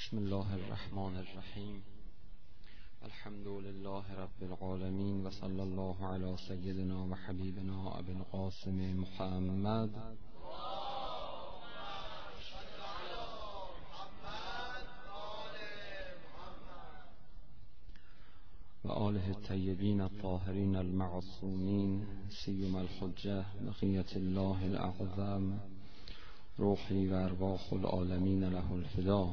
بسم الله الرحمن الرحیم. الحمد لله رب العالمین و صلی الله علی سیدنا و حبیبنا ابی القاسم محمد و آله الطیبین الطاهرین المعصومین سیما الحجة بقیة الله الاعظم روحی و ارواح العالمین له الفدا.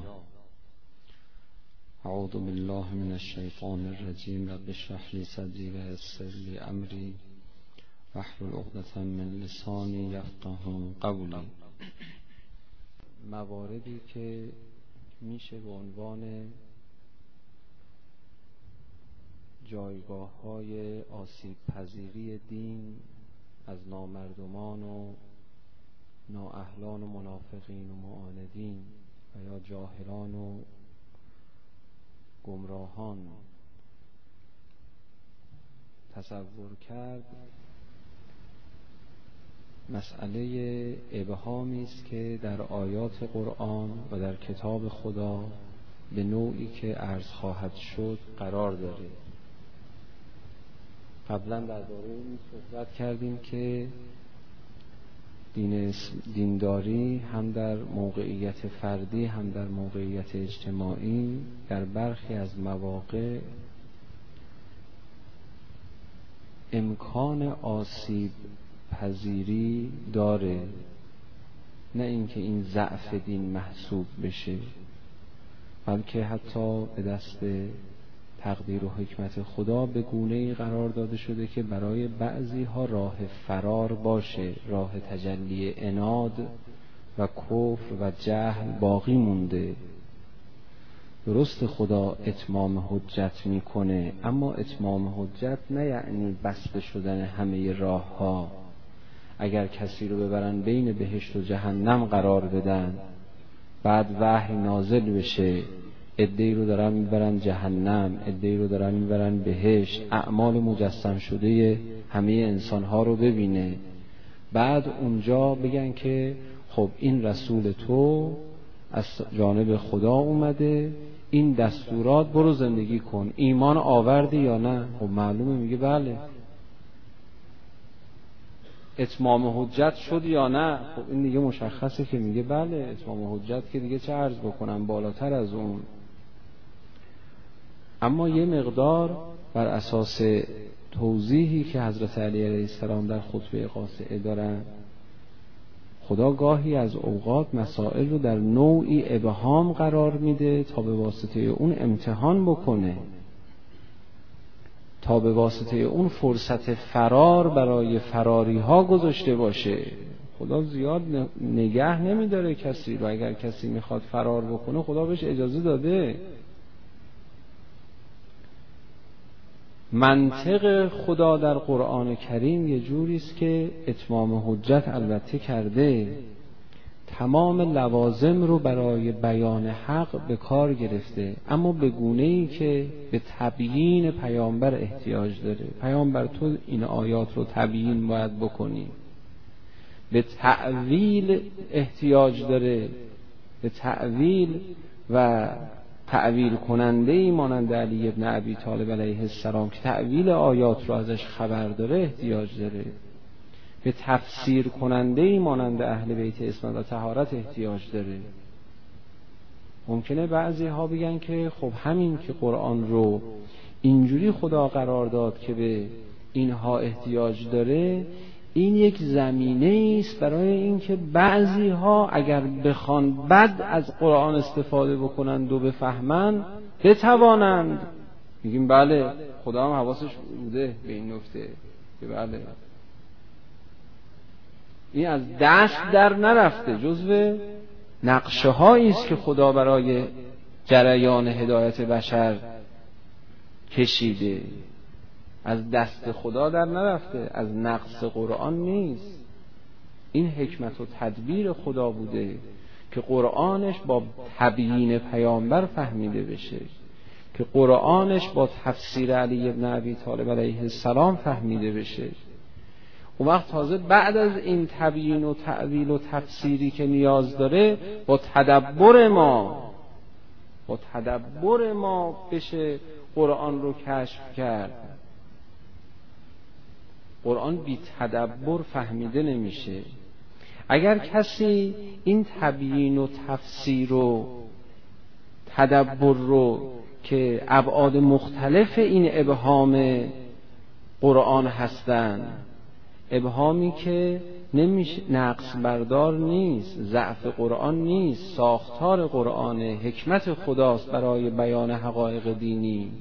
اعوذ بالله من الشیطان الرجیم. رب اشرح لی صدری و یسر لی امری واحلل عقدة من لسانی یفقهوا قولی. مواردی که میشه به عنوان جایگاه‌های آسیب پذیری دین از نامردمان و نااهلان و منافقین و معاندین و یا جاهلان و گمراهان تصور کرد، مسئله ابهامی است که در آیات قرآن و در کتاب خدا به نوعی که عرض خواهد شد قرار داره. قبلا درباره این صحبت کردیم که دینداری هم در موقعیت فردی هم در موقعیت اجتماعی در برخی از مواقع امکان آسیب پذیری داره، نه اینکه این ضعف دین محسوب بشه، بلکه حتی به دست تقدیر و حکمت خدا به گونه‌ای قرار داده شده که برای بعضی ها راه فرار باشه، راه تجلی عناد و کفر و جهل باقی مونده. درست خدا اتمام حجت میکنه، اما اتمام حجت نه یعنی بسته شدن همه راه ها. اگر کسی رو ببرن بین بهشت و جهنم قرار بدن، بعد وحی نازل بشه، عده‌ای رو دارن میبرن جهنم، عده‌ای رو دارن میبرن بهشت، اعمال مجسم شده همه انسان‌ها رو ببینه، بعد اونجا بگن که خب این رسول تو از جانب خدا اومده، این دستورات برو زندگی کن، ایمان آوردی یا نه؟ خب معلومه میگه بله. اتمام حجت شد یا نه؟ خب این دیگه مشخصه که میگه بله. اتمام حجت که دیگه چه عرض بکنم بالاتر از اون. اما یه مقدار بر اساس توضیحی که حضرت علی علیه السلام در خطبه قاطعه دارن، خدا گاهی از اوقات مسائل رو در نوعی ابهام قرار میده تا به واسطه اون امتحان بکنه، تا به واسطه اون فرصت فرار برای فراری ها گذاشته باشه. خدا زیاد نگه نمیداره کسی رو. اگر کسی میخواد فرار بکنه خدا بهش اجازه داده. منطق خدا در قرآن کریم یه جوری است که اتمام حجت البته کرده، تمام لوازم رو برای بیان حق به کار گرفته، اما به گونه‌ای که به تبیین پیامبر احتیاج داره. پیامبر تو این آیات رو تبیین باید بکنی. به تأویل احتیاج داره، به تأویل و تأویل کننده‌ای مانند علی ابن ابی طالب علیه السلام که تأویل آیات رو ازش خبر داره احتیاج داره. به تفسیر کننده‌ای مانند اهل بیت عصمت و طهارت احتیاج داره. ممکنه بعضی ها بگن که خب همین که قرآن رو اینجوری خدا قرار داد که به اینها احتیاج داره، این یک زمینه است برای اینکه بعضی ها اگر بخوان بد از قرآن استفاده بکنند و بفهمند بتوانند. میگیم بله، خدا هم حواسش بوده به این نکته که بله این از دست در نرفته، جزو نقشه هایی است که خدا برای جریان هدایت بشر کشیده. از دست خدا در نرفته، از نقص قرآن نیست. این حکمت و تدبیر خدا بوده که قرآنش با تبیین پیامبر فهمیده بشه، که قرآنش با تفسیر علی ابن ابی طالب علیه السلام فهمیده بشه. اون وقت تازه بعد از این تبیین و تأویل و تفسیری که نیاز داره، با تدبر ما با تدبر ما بشه قرآن رو کشف کرد. قرآن بی تدبر فهمیده نمیشه. اگر کسی این تبیین و تفسیر و تدبر رو که ابعاد مختلف این ابهام قرآن هستن، ابهامی که نمیشه نقص بردار نیست، ضعف قرآن نیست، ساختار قرآن، حکمت خداست برای بیان حقایق دینی.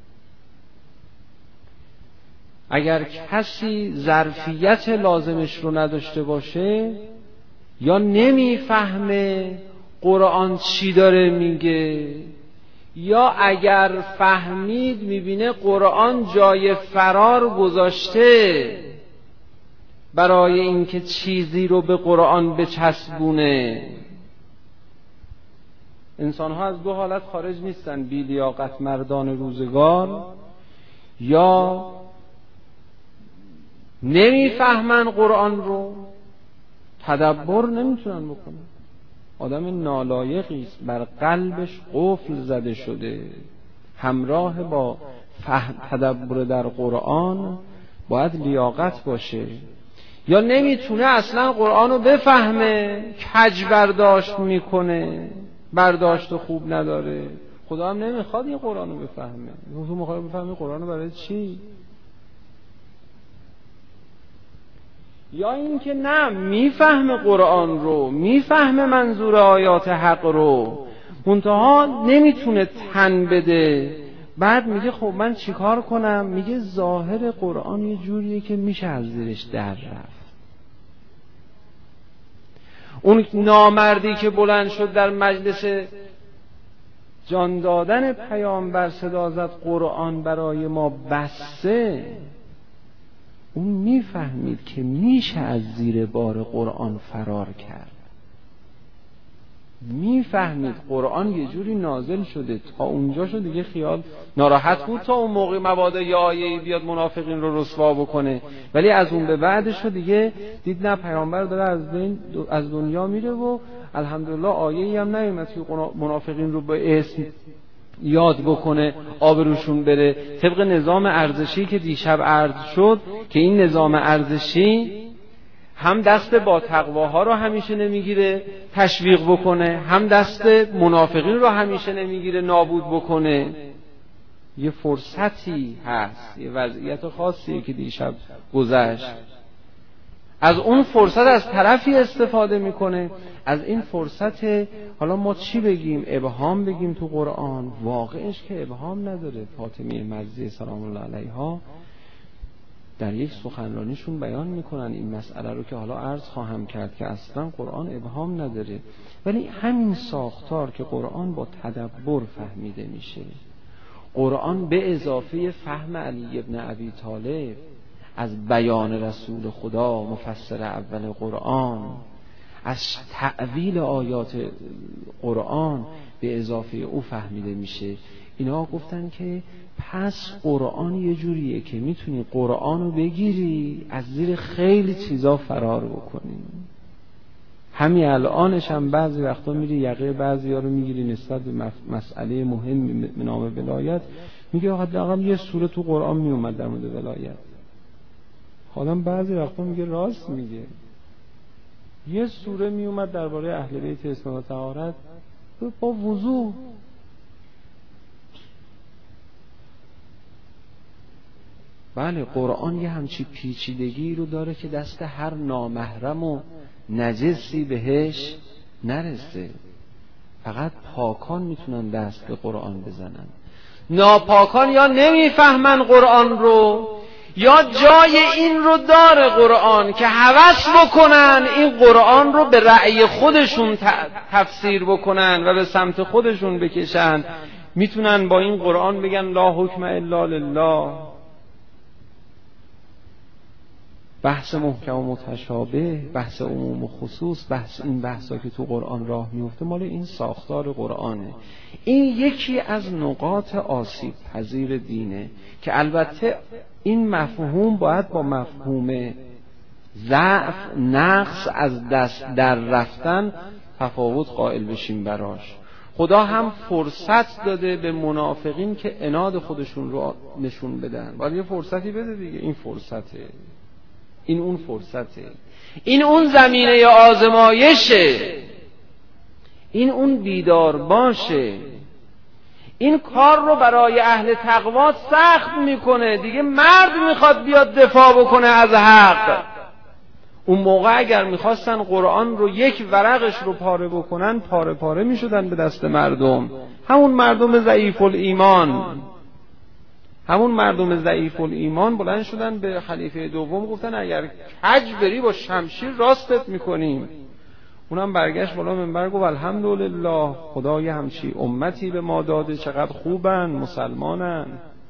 اگر کسی ظرفیت لازمش رو نداشته باشه یا نمیفهمه قرآن چی داره میگه، یا اگر فهمید میبینه قرآن جای فرار گذاشته برای اینکه چیزی رو به قرآن بچسبونه. انسان ها از دو حالت خارج نیستن: بی لیاقت مردان روزگار، یا نمیفهمن قرآن رو، تدبر نمیتونن بکنن. آدم نالایقی است، بر قلبش قفل زده شده. همراه با تدبر در قرآن باید لیاقت باشه. یا نمیتونه اصلا قرآن رو بفهمه، کج برداشت میکنه، برداشت خوب نداره. خدا هم نمیخواد این قرآن رو بفهمه. تو میخواد بفهمه قرآن رو برای چی؟ یا اینکه نه، میفهمه قرآن رو، میفهمه منظور آیات حق رو، منتها نمیتونه تن بده. بعد میگه خب من چیکار کنم؟ میگه ظاهر قرآن یه جوریه که میشه از زیرش در رفت. اون نامردی که بلند شد در مجلس جان دادن پیامبر صدا زد قرآن برای ما بسه، اون میفهمید که میشه از زیر بار قرآن فرار کرد. میفهمید قرآن یه جوری نازل شده، تا اونجا شد دیگه خیال ناراحت بود تا اون موقع مبادا یه آیه‌ای بیاد منافقین رو رسوا بکنه، ولی از اون به بعدش شد دیگه دید نه، پیامبر داره از دنیا میره و الحمدلله آیه‌ای هم نیومد که منافقین رو به اسم یاد بکنه، آبروشون بره. طبق نظام ارزشی که دیشب عرض شد که این نظام ارزشی هم دست با تقواها رو همیشه نمیگیره تشویق بکنه، هم دست منافقین رو همیشه نمیگیره نابود بکنه. یه فرصتی هست، یه وضعیت خاصیه که دیشب گذشت. از اون فرصت از طرفی استفاده میکنه، از این فرصت حالا ما چی بگیم؟ ابهام بگیم تو قرآن؟ واقعش که ابهام نداره. فاطمیه مجدی سلام الله علیها در یک سخنرانیشون بیان میکنن این مسئله رو که حالا عرض خواهم کرد که اصلا قرآن ابهام نداره، ولی همین ساختار که قرآن با تدبر فهمیده میشه، قرآن به اضافه فهم علی ابن ابی طالب از بیان رسول خدا مفسر اول قرآن، از تأویل آیات قرآن به اضافه او فهمیده میشه. اینا گفتن که پس قرآن یه جوریه که میتونی قرآن رو بگیری از زیر خیلی چیزا فرار بکنی. همین الانش هم بعضی وقتا میری یقه بعضیا رو میگیری نسبت به مسئله مهم به نام ولایت، میگه حداقل یه سوره تو قرآن میومد در مورد ولایت. آدم بعضی وقتا میگه راست میگه، یه سوره میومد درباره اهل بیت اسلام و طهارت با وضوح. بله قرآن یه همچی پیچیدگی رو داره که دست هر نامحرم و نجسی بهش نرسه. فقط پاکان میتونن دست به قرآن بزنن. ناپاکان یا نمیفهمن قرآن رو، یا جای این رو داره قرآن که هوس بکنن این قرآن رو به رأی خودشون تفسیر بکنن و به سمت خودشون بکشن. میتونن با این قرآن بگن لا حکم الا لله. بحث محکم و متشابه، بحث عموم و خصوص، این بحثا که تو قرآن راه میفته مال این ساختار قرآنه. این یکی از نقاط آسیب پذیر دینه که البته این مفهوم باید با مفهوم ضعف، نقص، از دست در رفتن تفاوت قائل بشیم براش. خدا هم فرصت داده به منافقین که عناد خودشون رو نشون بدن. ولی یه فرصتی بده دیگه. این فرصته، این اون فرصته، این اون زمینه آزمایشه، این اون بیدار باشه. این کار رو برای اهل تقوا سخت میکنه دیگه. مرد میخواد بیاد دفاع بکنه از حق. اون موقع اگر میخواستن قرآن رو یک ورقش رو پاره بکنن، پاره پاره میشدن به دست مردم. همون مردم ضعیف الایمان، همون مردم ضعیف الایمان بلند شدن به خلیفه دوم گفتن اگر کج بری با شمشیر راستت میکنیم. اونم برگشت بالا منبر گفت الحمدلله، خدای همچی امتی به ما داده، چقدر خوبن، مسلمانن.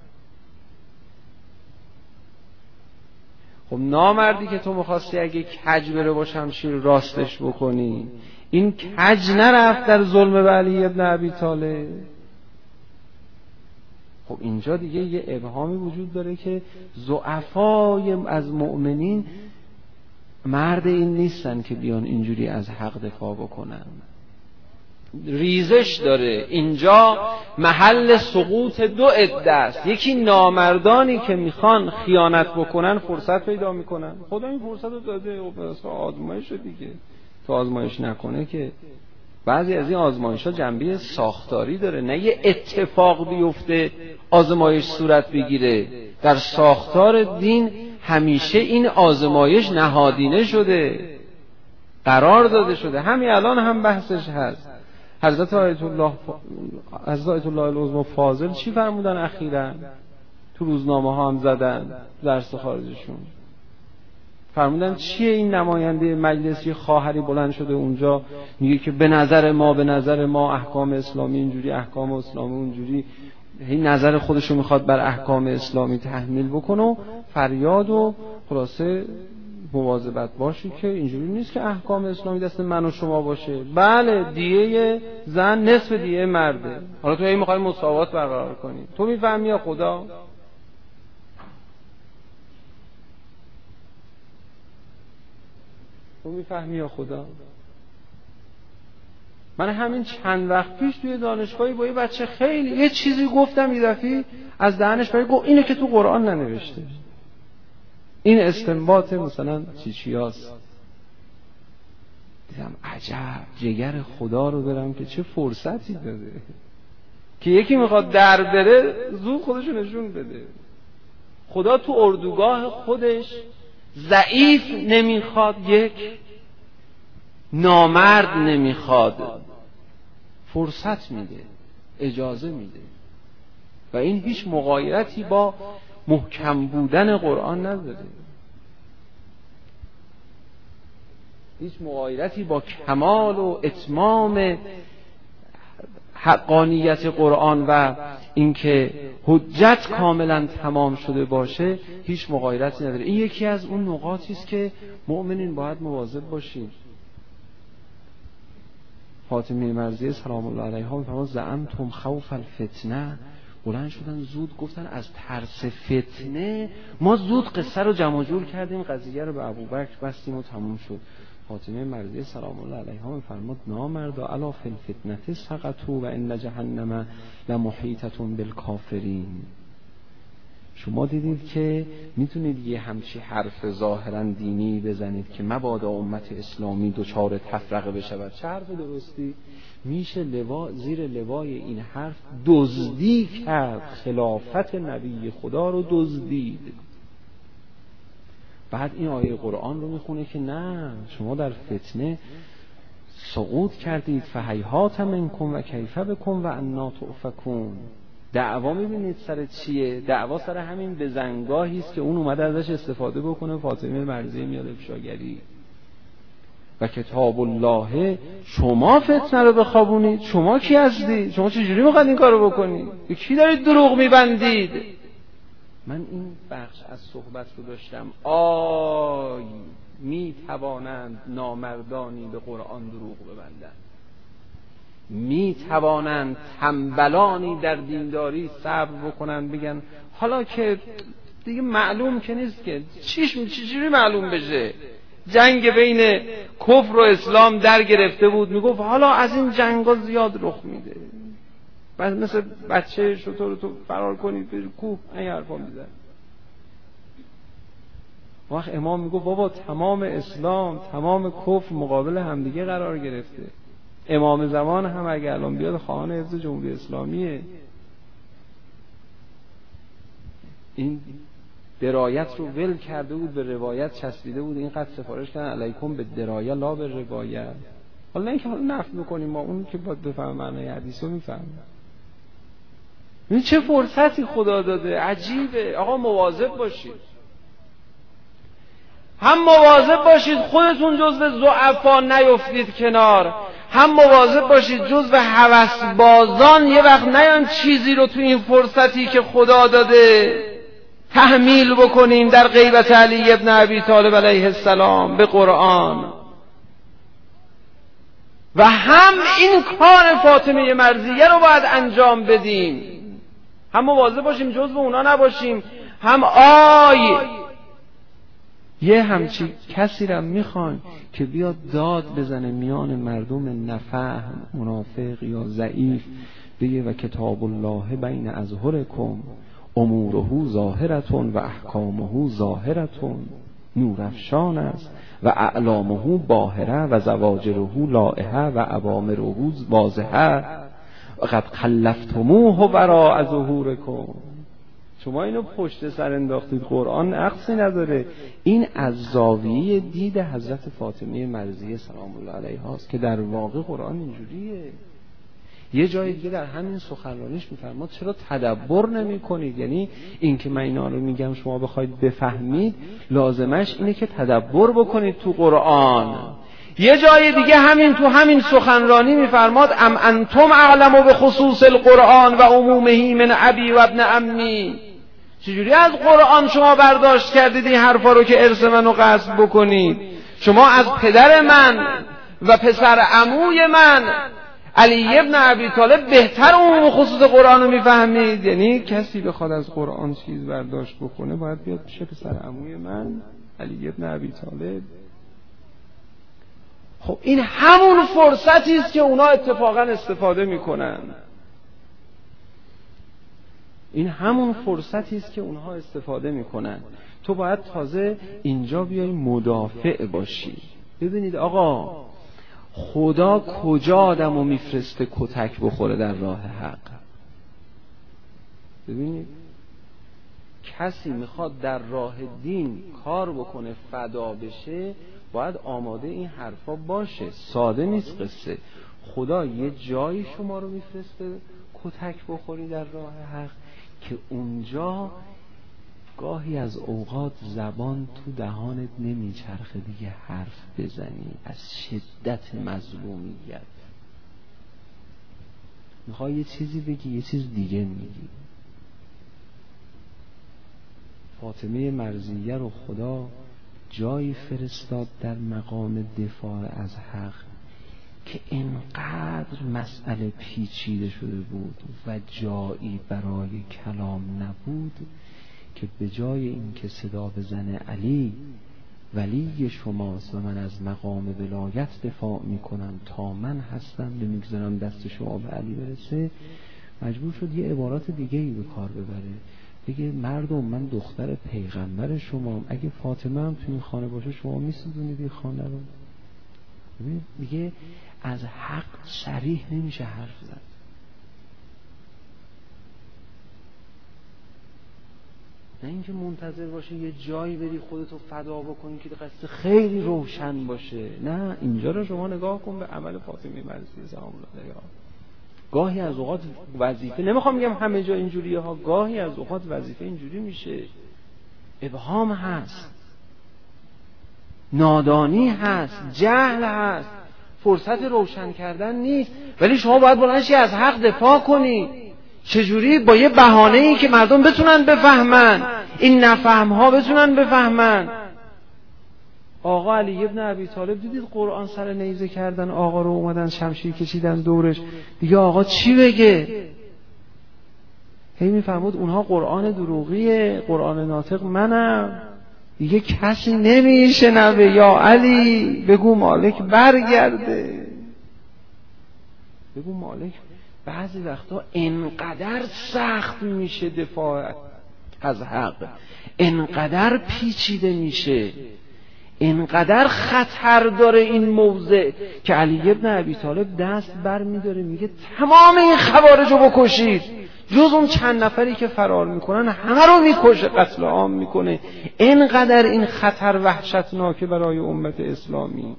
خب نامردی که تو میخواستی اگه کج بره با شمشیر راستش بکنی، این کج نرفت در ظلم به علی ابن ابی طالب. خب اینجا دیگه یه ابهامی وجود داره که ضعفای از مؤمنین مرد این نیستن که بیان اینجوری از حق دفاع بکنن. ریزش داره اینجا. محل سقوط دو عده است. یکی نامردانی که میخوان خیانت بکنن فرصت پیدا میکنن. خدا این فرصت رو داده، آزمایش دیگه. تو آزمایش نکنه که. بعضی از این آزمایش ها جنبه ساختاری داره، نه یه اتفاق بیفته آزمایش صورت بگیره. در ساختار دین همیشه این آزمایش نهادینه شده، قرار داده شده. همین الان هم بحثش هست. حضرت آیت الله العظمی فاضل چی فرمودن اخیراً؟ تو روزنامه ها هم زدن، درس خارجشون فرمودن چیه این نماینده مجلسی خواهری بلند شده اونجا میگه که به نظر ما احکام اسلامی اینجوری، احکام اسلامی اونجوری. این نظر خودشو میخواد بر احکام اسلامی تحمیل بکنه و فریاد و خلاصه مواظبت باشی که اینجوری نیست که احکام اسلامی دست من و شما باشه. بله دیه زن نصف دیه مرده. حالا تو این میخوای مساوات برقرار کنی. تو میفهمی یا خدا؟ تو میفهمی یا خدا؟ من همین چند وقت پیش توی دانشگاهی با یه بچه خیلی یه چیزی گفتم، یه دفعه از دهنش برای گفت اینه که تو قرآن ننوشته، این استنباط مثلا چیچیاست. دیدم عجب جگر خدا رو دارم که چه فرصتی داده که یکی میخواد در بره زود خودشو نشون بده. خدا تو اردوگاه خودش ضعیف نمیخواد، یک نامرد نمیخواد، فرصت میده، اجازه میده. و این هیچ مغایرتی با محکم بودن قرآن نداره، هیچ مغایرتی با کمال و اتمام حقانیت قرآن و اینکه حجت کاملا تمام شده باشه هیچ مغایرتی نداره. این یکی از اون نقاطی است که مؤمنین باید مواظب باشیم. فاطمه مرضیه سلام الله علیها میفرماد زعمتم خوف الفتنه، بلند شدن زود گفتن از ترس فتنه ما زود قصه رو جمع جور کردیم، قضیه رو به ابوبکر بستیم و تموم شد. فاطمه مرضیه سلام الله علیها میفرماد نامردا الا فی الفتنه سقطوا و ان جهنم لمحیطه بالکافرین. شما دیدید که میتونید یه همچی حرف ظاهرا دینی بزنید که مبادا امت اسلامی دچار تفرقه بشود. چه حرف درستی؟ میشه زیر لوای این حرف دزدی کرد، خلافت نبی خدا رو دزدید. بعد این آیه قرآن رو میخونه که نه شما در فتنه سقوط کردید، فهیهات منکم و کیف بکم و انا تؤفکون. دعوا میبینید سر چیه؟ دعوا سر همین بزنگاهی است که اون اومده ازش استفاده بکنه. فاطمه مرضیه میاد افشاگری و کتاب الله شما فتنه رو بخوابونید. شما کی هستید؟ شما چجوری میخواید این کارو بکنید؟ به کی دارید دروغ میبندید؟ من این بخش از صحبت رو داشتم میتوانند نامردانی به قرآن دروغ ببندند، میتوانند تنبلانی در دینداری صبر بکنن بگن حالا که دیگه معلوم که نیست که چجوری معلوم بشه؟ جنگ بین کفر و اسلام در گرفته بود، میگفت حالا از این جنگا زیاد رخ میده، بس مثل بچه شطور تو فرار کنید بری کوه، این حرفا میزد. وقت امام میگفت بابا تمام اسلام تمام کفر مقابل همدیگه قرار گرفته، امام زمان هم اگه الان بیاد خواهان حفظ جمهوری اسلامیه. این درایت رو ول کرده بود، به روایت چسبیده بود، اینقدر سفارش کردن علیکم به درایه لا به روایت. حالا اینکه حالا نفی بکنیم، ما اون که باید بفهم معنی حدیث رو میفهمیم. این چه فرصتی خدا داده، عجیبه. آقا مواظب باشید، هم مواظب باشید خودتون جزو ضعفا نیفتید کنار، هم مواظب باشید جزو هوسبازان یه وقت نیان چیزی رو تو این فرصتی که خدا داده تحمیل بکنین در غیبت علی ابن ابی طالب علیه السلام به قرآن. و هم این کار فاطمه مرضیه رو باید انجام بدیم، هم مواظب باشیم جزو اونا نباشیم، هم یه همچی کسی را میخوان که بیاد داد بزنه میان مردم نفهم، منافق یا ضعیف، بگه و کتاب الله بین اظهرکم اموره ظاهرتون و احکامه ظاهرتون، نورافشان است و اعلامه باهره و زواجره لائحه و اوامره واضحه و قد خلفتموه وراء ظهورکم. شما اینو پشت سر انداختید، قرآن نقصی نداره. این از زاویه دید حضرت فاطمه مرضیه سلام الله علیها است که در واقع قرآن اینجوریه. یه جای دیگه در همین سخنرانیش میفرماد چرا تدبر نمی کنید؟ یعنی این که من اینا رو میگم شما بخواید بفهمید، لازمش اینه که تدبر بکنید تو قرآن. یه جای دیگه همین سخنرانی میفرماد ام انتم اعلم به خصوص القرآن و عمومه من ابی و ابن عمی. چجوری از قرآن شما برداشت کردید این حرفا رو که ارث منو غصب بکنید؟ شما از پدر من و پسر عموی من علی ابن ابی طالب بهتر عموم خصوص قرآن رو میفهمید. یعنی کسی بخواد از قرآن چیز برداشت بکنه باید بیاد پیش پسر عموی من علی ابن ابی طالب. خب این همون فرصتی است که اونا اتفاقا استفاده میکنن. این همون فرصتی است که اونها استفاده میکنن. تو باید تازه اینجا بیای مدافع باشی. ببینید آقا خدا کجا آدمو میفرسته کتک بخوره در راه حق؟ ببینید کسی میخواد در راه دین کار بکنه فدا بشه، باید آماده این حرفا باشه. ساده نیست قصه. خدا یه جایی شما رو میفرسته کتک بخوری در راه حق که اونجا گاهی از اوقات زبان تو دهانت نمیچرخه دیگه حرف بزنی از شدت مظلومیت. میخوای یه چیزی بگی یه چیز دیگه میگی. فاطمه مرضیه رو خدا جایی فرستاد در مقام دفاع از حق که اینقدر مسئله پیچیده شده بود و جایی برای کلام نبود که به جای این که صدا بزنه علی ولی شماست و من از مقام ولایت دفاع میکنم تا من هستم نمیگذارم دست شما به علی برسه، مجبور شد یه عبارات دیگه ای به کار ببره. بگه مردم من دختر پیغمبر شما، اگه فاطمه هم تو این خانه باشه شما میسوزونید این خانه رو. دیگه از حق صریح نمیشه حرف زد. نه اینکه منتظر باشه یه جایی بری خودتو فدا بکنی که قصد خیلی روشن باشه. نه، اینجا رو شما نگاه کن به عمل فاطمه مرضیه سلام الله علیها. گاهی از اوقات وظیفه، نمیخوام بگم همه جا اینجوریه ها، گاهی از اوقات وظیفه اینجوری میشه، ابهام هست، نادانی هست، جهل هست، فرصت روشن کردن نیست، ولی شما باید بلندشی از حق دفاع کنی. چجوری؟ با یه بهانه‌ای که مردم بتونن بفهمن، این نفهم ها بتونن بفهمن. آقا علی ابن ابی طالب دیدید قرآن سر نیزه کردن، آقا رو اومدن شمشیر کشیدن دورش، دیگه آقا چی بگه؟ هی میفهمود اونها قرآن دروغیه، قرآن ناطق منم. دیگه کسی نمیشنوه یا علی بگو مالک برگرده، بگو مالک. بعضی وقتا انقدر سخت میشه دفاع از حق، انقدر پیچیده میشه، انقدر خطر داره این موضع که علی بن ابی طالب دست بر میداره میگه تمام این خوارج رو بکشید، جز اون چند نفری که فرار میکنن همه رو میکشه، قتل عام میکنه. اینقدر این خطر وحشتناکه برای امت اسلامی.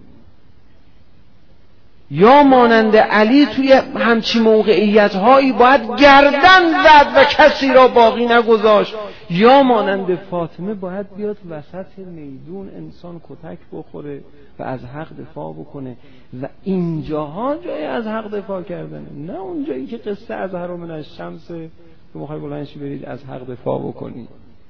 یا مانند علی توی همچی موقعیت هایی باید گردن زد و کسی را باقی نگذاشت، یا مانند فاطمه باید بیاد وسط میدون انسان کتک بخوره و از حق دفاع بکنه. و اینجاها جای از حق دفاع کردنه، نه اون جایی که قصه از هرم من الشمس که میخوای بلندشی برید از حق دفاع بکنی.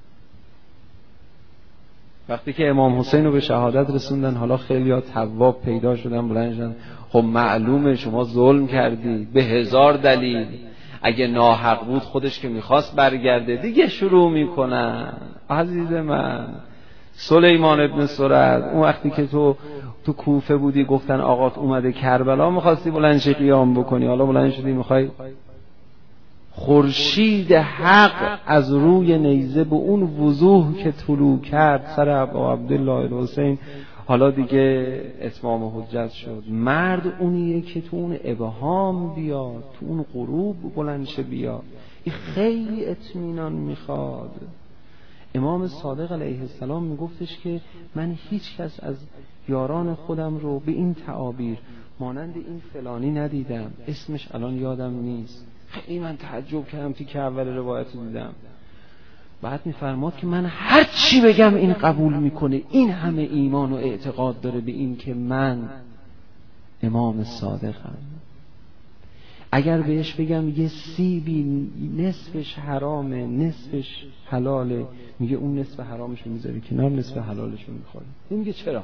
وقتی که امام حسین رو به شهادت رسوندن، حالا خیلی ها تواب پیدا شدن بلند شدن، خب معلومه شما ظلم کردی به هزار دلیل، اگه ناحق بود خودش که میخواست برگرده. دیگه شروع میکنن عزیز من سلیمان ابن سرد، اون وقتی که تو کوفه بودی گفتن آقات اومده کربلا، میخواستی بلندشی قیام بکنی، حالا بلند شدی میخوای خورشید حق از روی نیزه به اون وضوح که طلوع کرد سر ابا عبدالله الحسین، حالا دیگه اتمام حجت شد. مرد اونیه که تو اون ابهام بیاد، تو اون غروب بلندشه بیاد. این خیلی اطمینان میخواد. امام صادق علیه السلام میگفتش که من هیچ کس از یاران خودم رو به این تعابیر مانند این فلانی ندیدم، اسمش الان یادم نیست. خیلی من تعجب کردم که اول روایت رو دیدم. بعد میفرماد که من هر چی بگم این قبول میکنه، این همه ایمان و اعتقاد داره به این که من امام صادقم. اگر بهش بگم یه سیبی نصفش حرامه نصفش حلاله، میگه اون نصف حرامش رو میذاری کنار، نصف حلالش رو میخوری. میگه چرا؟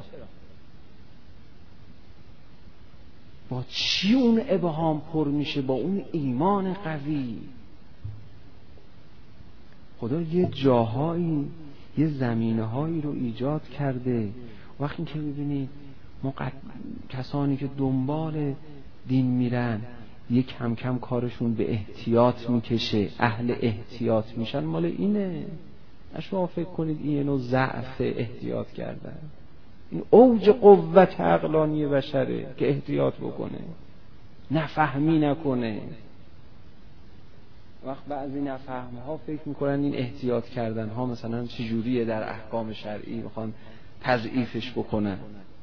با چی اون ابهام پر میشه؟ با اون ایمان قوی. خدا یه جاهایی یه زمینه‌هایی رو ایجاد کرده. وقتی که میبینی کسانی که دنبال دین میرن یه کم کم کارشون به احتیاط میکشه، اهل احتیاط میشن، مال اینه. شما فکر کنید این نوع ضعف احتیاط کردن، این اوج قوت عقلانی بشره که احتیاط بکنه، نفهمی نکنه. وقت بعضی نفهم ها فکر میکنن این احتیاط کردن ها مثلا چجوریه در احکام شرعی، میخوان تضعیفش بکنن.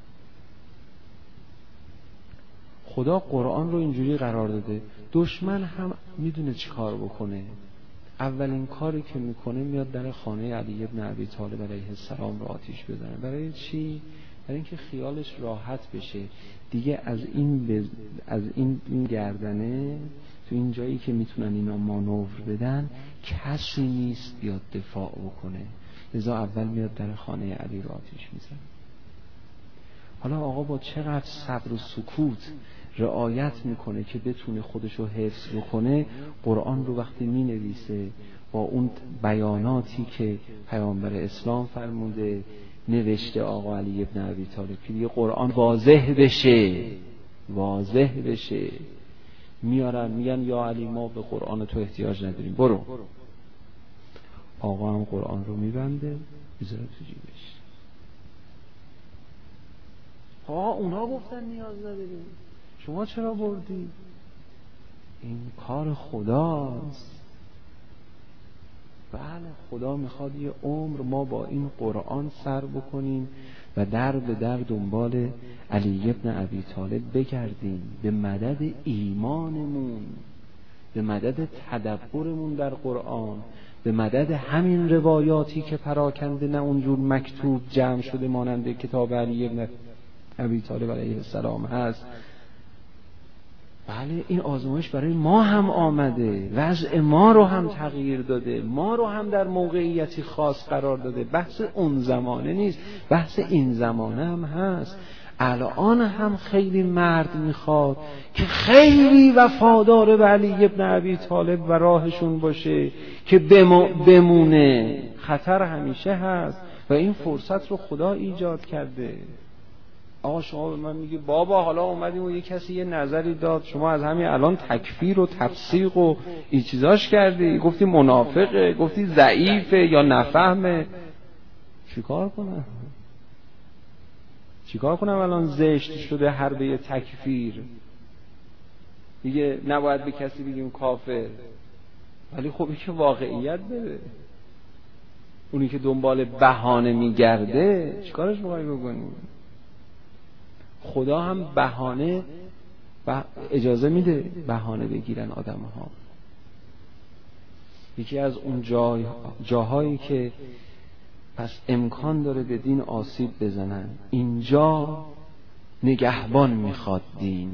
خدا قرآن رو اینجوری قرار داده، دشمن هم میدونه چی کار بکنه. اولین کاری که میکنه میاد در خانه علی بن ابی طالب علیه السلام رو آتیش بزنه. برای چی؟ برای اینکه خیالش راحت بشه دیگه از این گردنه تو این جایی که میتونن اینا مانور بدن کسی نیست بیاد دفاع بکنه. لذا اول میاد در خانه علی رو آتیش میزنه. حالا آقا با چقدر صبر و سکوت رعایت میکنه که بتونه خودشو حفظ بکنه. قرآن رو وقتی مینویسه با اون بیاناتی که پیامبر اسلام فرموده نوشته آقا علی ابن ابی طالب که دیگه قرآن واضح بشه میارن میگن یا علی ما به قرآن تو احتیاج نداریم، برو. آقا هم قرآن رو میبنده میذاره تو جیبش. آقا اونا گفتن نیاز نداریم، شما چرا بردی؟ این کار خداست. بله خدا میخواد یه عمر ما با این قرآن سر بکنیم و در به در دنبال علی ابن ابی طالب بگردیم، به مدد ایمانمون، به مدد تدبرمون در قرآن، به مدد همین روایاتی که پراکنده نه اونجور مکتوب جمع شده مانند کتاب علی ابن ابی طالب علیه السلام هست. بله این آزمایش برای ما هم آمده، وضع ما رو هم تغییر داده، ما رو هم در موقعیتی خاص قرار داده. بحث اون زمانه نیست، بحث این زمانه هم هست. الان هم خیلی مرد میخواد که خیلی وفادار به علی ابن ابی طالب و راهشون باشه که بمونه. خطر همیشه هست، و این فرصت رو خدا ایجاد کرده. آقا شما به من میگی بابا حالا اومدیم و یه کسی یه نظری داد، شما از همین الان تکفیر و تفسیق و این چیزاش کردی، گفتی منافقه، گفتی ضعیفه یا نفهمه. چیکار کنم الان زشت شده حربه تکفیر، دیگه نباید به کسی بگیم کافر. ولی خب این که واقعیت بده، اونی که دنبال بهانه میگرده چیکارش میخوای بکنیم؟ خدا هم بهانه اجازه میده بهانه بگیرن آدم ها. یکی از اون جاهایی که پس امکان داره به دین آسیب بزنن، اینجا نگهبان میخواد دین.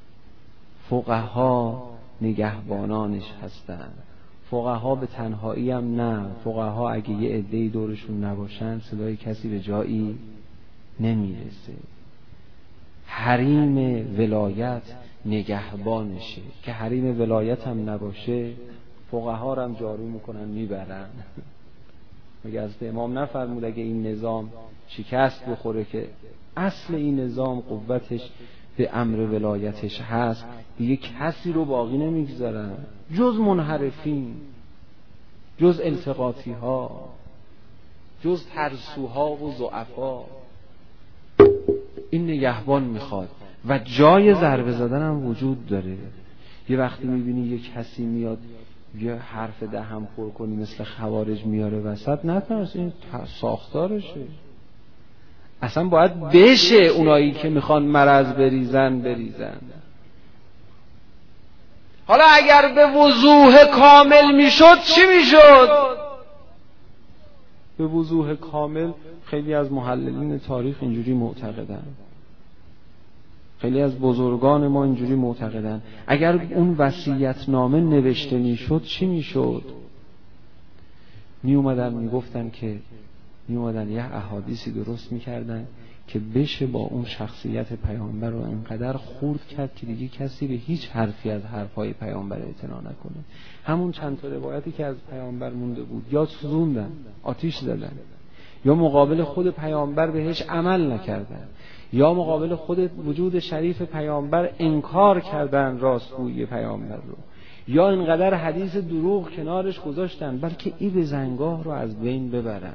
فقها نگهبانانش هستن. فقها به تنهایی هم نه، فقها اگه یه عده‌ای دورشون نباشن صدای کسی به جایی نمیرسه. حریم ولایت نگهبانشه، که حریم ولایت هم نباشه فقها رو هم جارو میکنن میبرن. مگه از امام نفرمود اگه این نظام شکست بخوره که اصل این نظام قوتش به امر ولایتش هست، دیگه کسی رو باقی نمیگذارن جز منحرفین، جز التقاطی ها، جز ترسوها و ضعفا. این نگهبان میخواد و جای ضربه زدن هم وجود داره. یه وقتی میبینی یه کسی میاد یه حرف دهم پر کنی مثل خوارج میاره وسط، نترس، این ساختارشه. اصلا باید بشه اونایی که میخوان مرض بریزن. حالا اگر به وضوح کامل میشد چی میشد؟ به وضوح کامل خیلی از محللین تاریخ اینجوری معتقدن، خیلی از بزرگان ما اینجوری معتقدن. اگر اون وصیت‌نامه نوشته میشد چی میشد؟ میگفتن یه احادیثی درست میکردن که بشه با اون شخصیت پیامبر رو انقدر خورد کرد که دیگه کسی به هیچ حرفی از حرفای پیامبر اعتنا نکنه. همون چند تا روایتی که از پیامبر مونده بود یا سوزوندن، آتیش زدن، یا مقابل خود پیامبر بهش عمل نکردن، یا مقابل خود وجود شریف پیامبر انکار کردن راستگویی پیامبر رو، یا اینقدر حدیث دروغ کنارش گذاشتن بلکه این بزنگاه رو از بین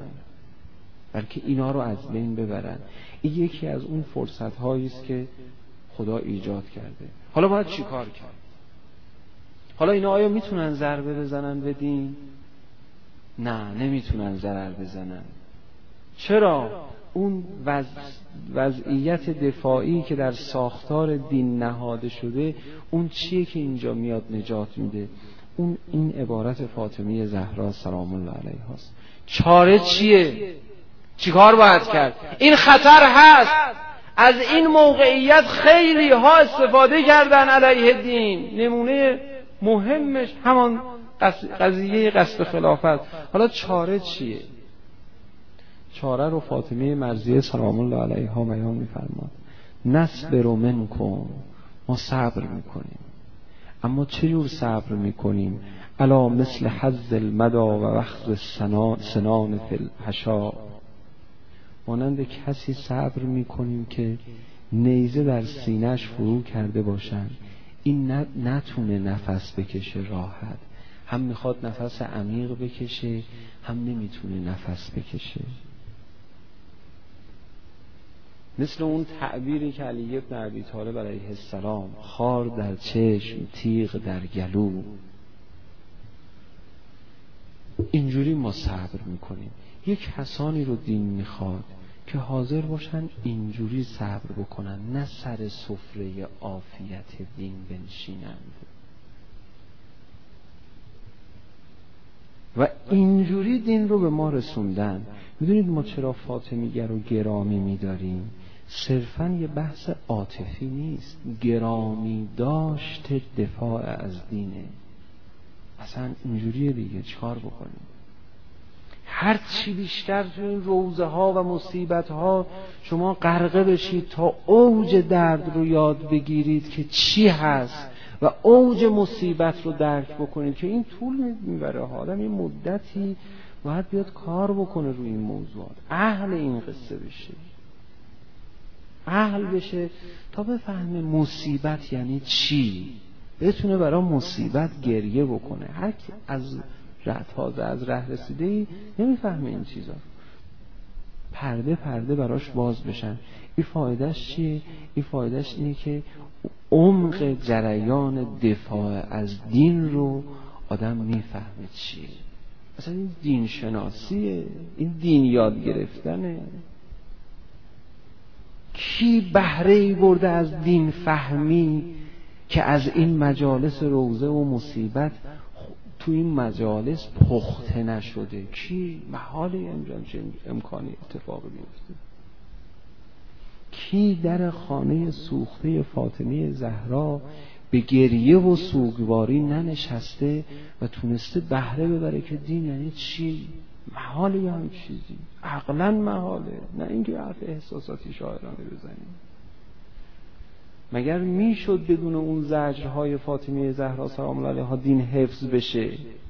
ببرن. این یکی از اون فرصت هایی است که خدا ایجاد کرده. حالا باید چی کار کرد؟ حالا اینا آیا میتونن ضربه بزنن به دین؟ نه، نمیتونن ضرر بزنن. چرا؟ اون وضعیت دفاعی که در ساختار دین نهاده شده، اون چیه که اینجا میاد نجات میده؟ این عبارت فاطمه زهرا سلام الله علیها است. چاره چیه؟ چیکار باید کرد؟ این خطر هست. از این موقعیت خیلی ها استفاده کردن علیه دین. نمونه مهمش همان قضیه قصد خلافت. حالا چاره چیه؟ چاره رو فاطمه مرضیه سلام الله علیها بیان می‌فرماد. نصبر منکم، ما صبر میکنیم. اما چجور صبر میکنیم؟ الا مثل حظ المدا و وخز سنان فی الحشا، مانند کسی صبر میکنیم که نیزه در سینه‌اش فرو کرده باشن، این نتونه نفس بکشه راحت، هم میخواد نفس عمیق بکشه هم نمیتونه نفس بکشه. مثل اون تعبیری که علی بن ابی طالب علیه السلام، خار در چشم تیغ در گلو. اینجوری ما صبر میکنیم. یک کسانی رو دین میخواد که حاضر باشن اینجوری صبر بکنن، نه سر سفره عافیت دین بنشینند. و اینجوری دین رو به ما رسوندن. میدونید ما چرا فاطمیه رو گرامی میداریم؟ صرفاً یه بحث عاطفی نیست، گرامی داشت دفاع از دینه. اصلا اینجوریه دیگه، چیکار بکنیم؟ هر چی بیشتر تو این روزه ها و مصیبت ها شما غرقه بشید تا اوج درد رو یاد بگیرید که چی هست و اوج مصیبت رو درک بکنید که این طول میبره. آدم این مدتی باید بیاد کار بکنه روی این موضوعات، اهل این قصه بشه، اهل بشه تا بفهمه مصیبت یعنی چی، بتونه برای مصیبت گریه بکنه. هر کی از تازه از ره رسیده نمیفهمه این چیزا، پرده پرده براش باز بشن. این فایدهش چیه؟ این فایدهش اینه که عمق جریان دفاع از دین رو آدم میفهمه چیه. اصلا این دین شناسیه، این دین یاد گرفتنه. کی بهره‌ای برده از دین فهمی که از این مجالس روزه و مصیبت تو این مجالس پخته نشده؟ کی؟ محاله امکانی اتفاقی بیفته. کی در خانه سوخته فاطمه زهرا به گریه و سوگواری ننشسته و تونسته بهره ببره که دین یعنی چی؟ محاله یا هم چیزی، عقلا محاله، نه اینکه حرف احساساتی شاعرانه بزنیم. مگر میشد بدون اون زجرهای فاطمه زهرا سلام الله علیها دین حفظ بشه؟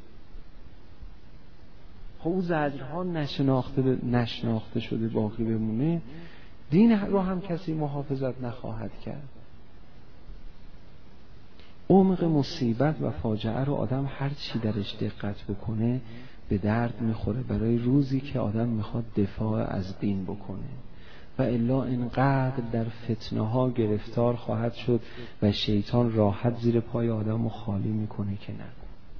خب اون زجرها نشناخته شده باقی بمونه، دین رو هم کسی محافظت نخواهد کرد. عمق مصیبت و فاجعه رو آدم هر چی درش دقت بکنه به درد میخوره برای روزی که آدم میخواد دفاع از دین بکنه، و الا اینقدر در فتنه ها گرفتار خواهد شد و شیطان راحت زیر پای آدم رو خالی میکنه که نه.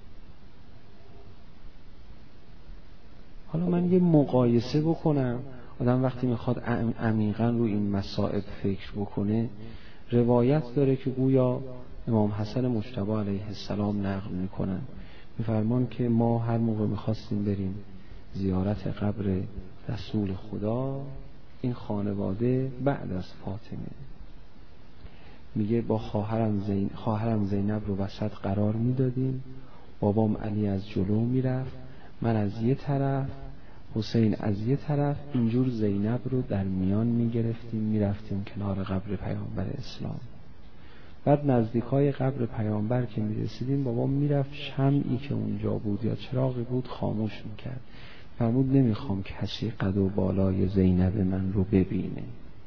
حالا من یه مقایسه بکنم. آدم وقتی میخواد عمیقاً روی این مصائب فکر بکنه، روایت داره که گویا امام حسن مجتبی علیه السلام نقل میکنن، میفرمان که ما هر موقع میخواستیم بریم زیارت قبر رسول خدا، این خانواده بعد از فاطمه میگه با خواهرم زینب رو وسط قرار میدادیم، بابام علی از جلو میرفت، من از یه طرف، حسین از یه طرف، اینجور زینب رو در میان میگرفتیم، میرفتیم کنار قبر پیامبر اسلام. بعد نزدیکای قبر پیامبر که میرسیدیم، بابام میرفت شمعی که اونجا بود یا چراغی بود خاموش میکرد، فرمود نمیخوام کسی قد و بالای زینب من رو ببینه.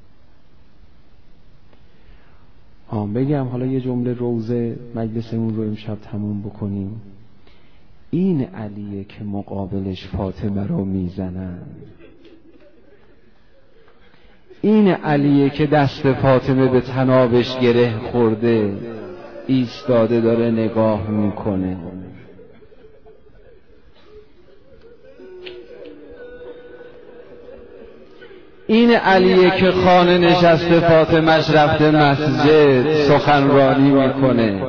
بگم حالا یه جمله روزه مجلسمون رو امشب تموم بکنیم. این علیه که مقابلش فاطمه رو میزنن، این علیه که دست فاطمه به تنابش گره خورده ایستاده داره نگاه میکنه. این علیه که خانه نشسته فاطمه‌اش رفته مسجد سخنرانی میکنه.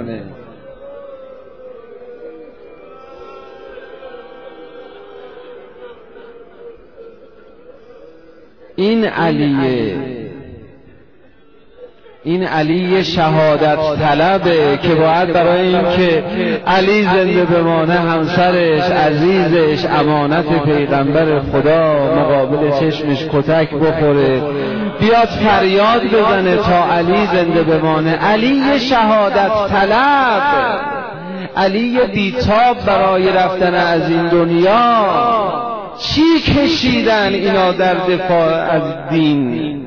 این علی شهادت طلبه که باید برای این که علی زنده بمانه همسرش عزیزش امانت پیغمبر خدا مقابل چشمش کتک بخوره، بیاد فریاد بزنه تا علی زنده بمانه. علی شهادت طلب، علی بیتاب برای رفتن از این دنیا. چی کشیدن اینا در دفاع از دین؟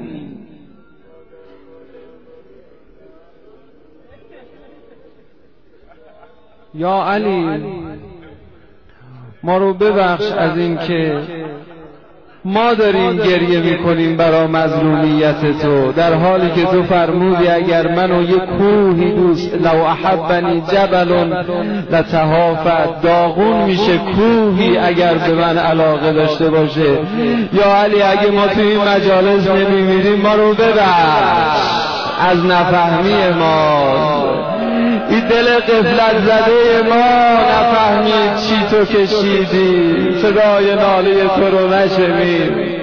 یا علی ما رو ببخش از این که ما داریم گریه میکنیم برای مظلومیت تو، در حالی که تو فرمودی اگر منو یک کوهی دوست، لو احبنی جبل لتهافت، داغون میشه کوهی اگر به من علاقه داشته باشه. یا علی اگه ما توی این مجالس نمیمیریم ما رو ببخش از نفهمی ما، این دل غفلت زده ما نفهمید چی تو کشیدی، صدای ناله تو رو نشنید.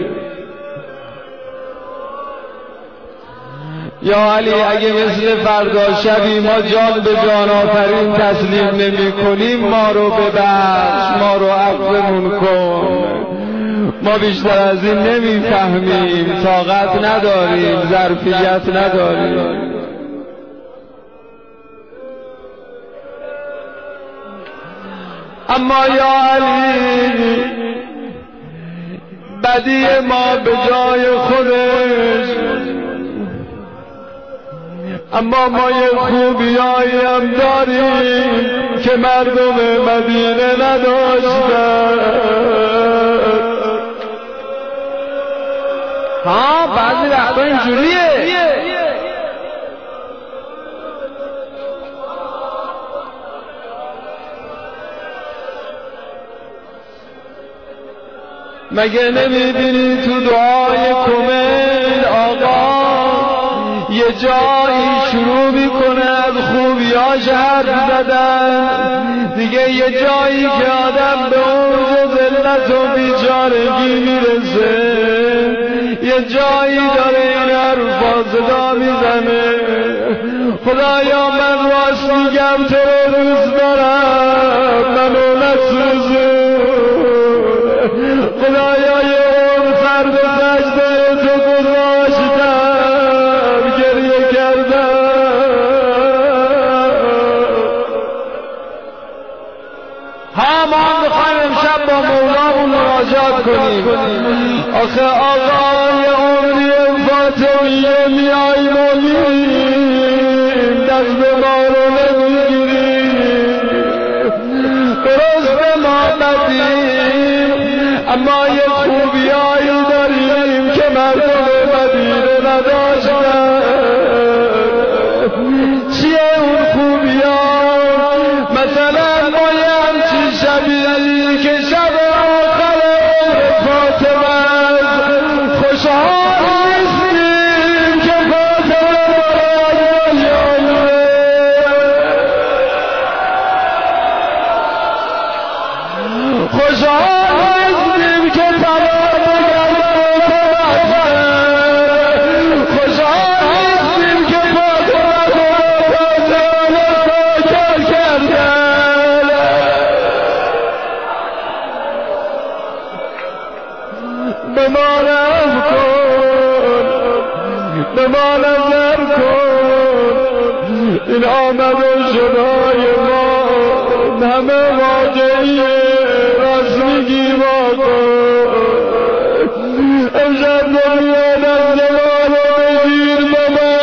یا علی اگه مثل فردا شبی ما جان به جان آفرین تسلیم نمی کنیم ما رو ببخش، ما رو عفومون کن، ما بیشتر از این نمیفهمیم، طاقت نداریم، ظرفیت نداریم. اما یا علی بدی ما به جای خودش، اما ما یه خوبیایی هم داریم که مردم مدینه نداشتن. بعضی وقتا اینجوریه. مگه نمیبینی تو دعای کمیل آقا یه جایی شروع میکنه از خوبیاش حرف زدن، دیگه یه جایی که آدم به اون ذلت و بیچارگی میرسه، یه جایی داره این حرفا صدا میزنه خدایا من راست میگم تو رو دوست دارم، منو نسوزون خدایا یه اون سر به سجده تو گذاشتم گریه کردم. ما میخوایم امشب با مولامون مراجعت کنیم. آخه آقای عمری فاطمیه میاییم و میریم، دست ما رو نمیگیریم، درست ما بدیم، اما یه خوبیایی داریم که مردم مدینه نداشتن. چیه اون خوبیا؟ مثلا ما یه همچین شبیه که شب آخر فاطمه خوشحال نیستیم که فاطمه خوشحال نیستیم که تمام خوشحال نیستیم که فاطمه کردن. به ما رحم کن، به ما نظر کن، این آمد و شدای ما همه واقعیه، راست میگی واقع. امشب دنیا دست ما رو بگیر به من.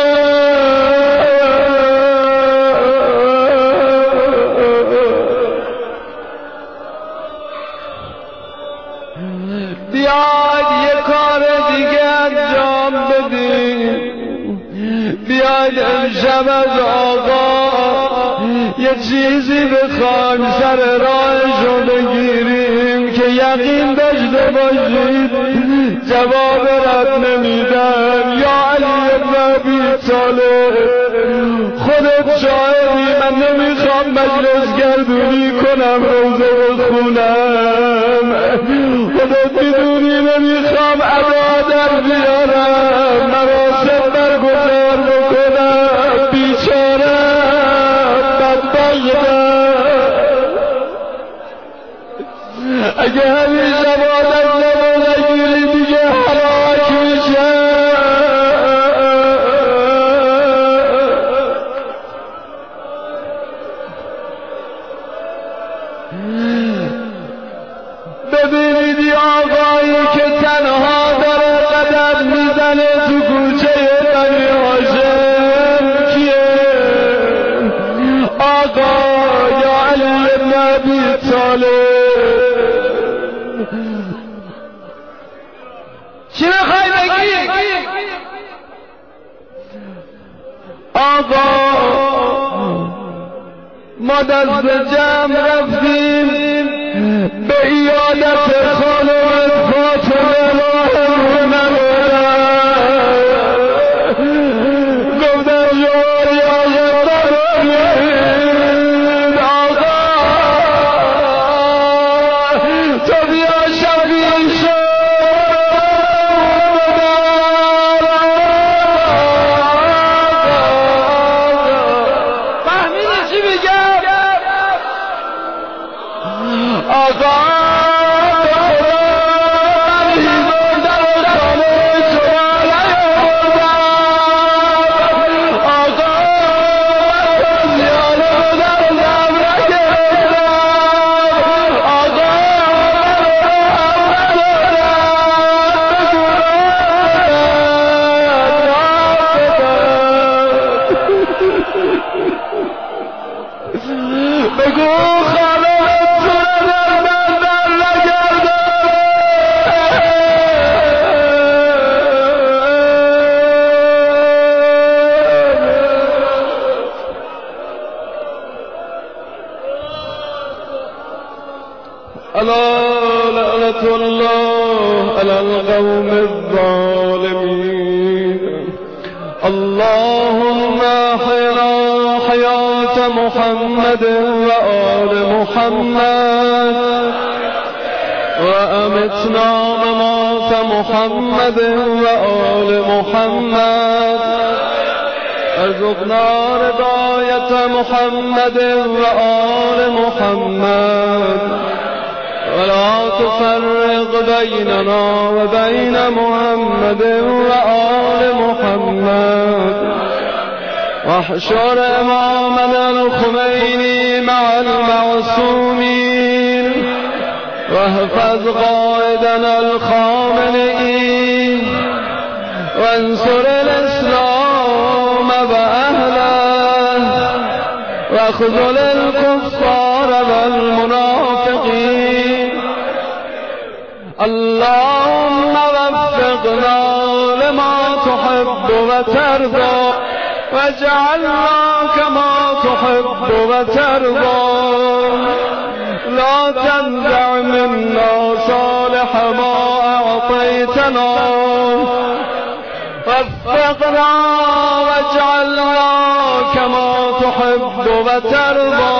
بیاید یه کار دیگه انجام بدیم، بیاید امشب از آقا یه چیزی بخوایم سر راهشو بگیریم که یقین داشته باشید جواب رد نمیدن. یا علی ابن ابی طالب خودت شاهدی، من نمیخوام مجلس گردونی کنم روزه بخونم، خودت میدونی نمیخوام ادا در بیارم مراسم برگزار بکنم، بیچاره اگه همیشه آدم نمونگیری دیگه حلاک میشه. ببینید آقایی که تنها داره قدم میزنه تو کوچه بنی هاشم کیه؟ آقا یا علی ابن ابی طالب. چی میخوای بگی؟ آقا ما دست جمع رفتیم به ایادت خانم فاطمه گفتم جواری آقا تو بیا شفیع شو. ألا لعنة الله على القوم الظالمين. اللهم أحينا حياة محمد وآل محمد، وأمتنا ممات محمد وآل محمد، ارزقنا رضاية محمد وآل محمد، ولا تفرق بيننا وبين محمد وآل محمد، واحشر إمامنا الخميني مع المعصومين، واحفظ قائدنا الخامنئي، وانصر الإسلام وأهله، واخذل الكفار والمنافقين. اللهم وفقنا لما تحب وترضى، واجعلنا كما تحب وترضى، لا تنزع منا صالح ما أعطيتنا، وفقنا واجعلنا كما تحب وترضى.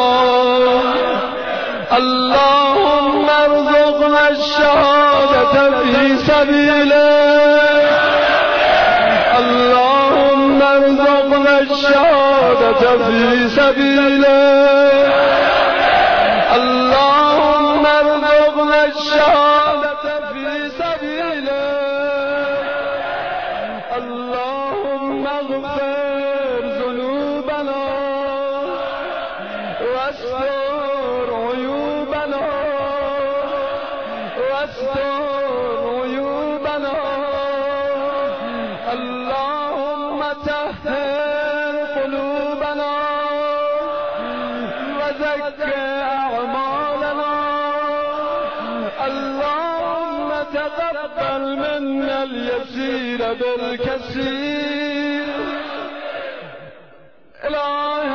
اللهم ارزقنا الشهادة في سبيلك، اللهم ارزقنا الشهادة في سبيلك، اللهم ارزقنا الشهادة في سبيلك. اللهم اغفر ذنوبنا واستر عيوبنا، واستر عيوبنا. اللهم طهر قلوبنا وزكي أعمالنا. اللهم تقبل منا اليسير بالكثير.